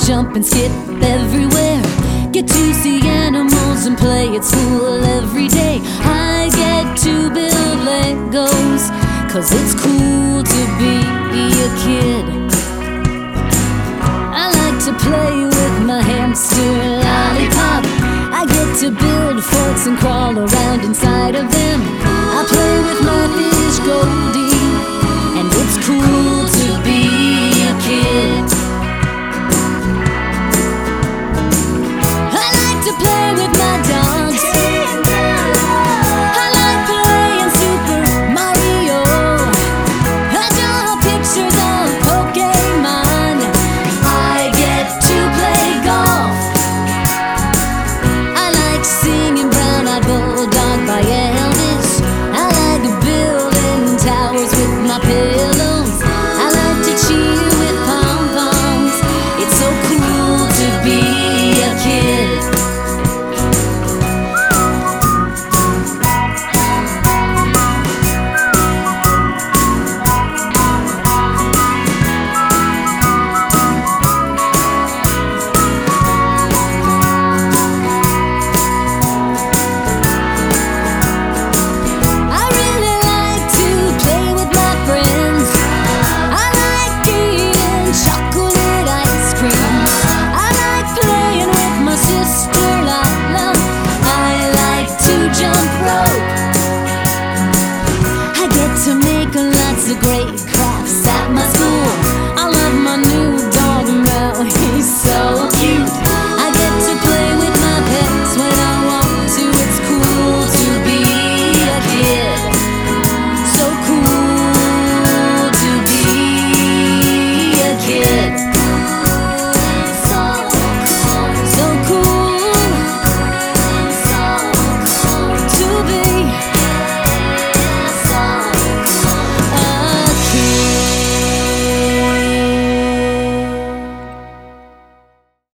jump and skip everywhere. Get to see animals and play at school every day. I get to build Legos, 'cause it's cool to be a kid. I like to play with my hamster lollipop. I get to build forts and crawl around inside of them.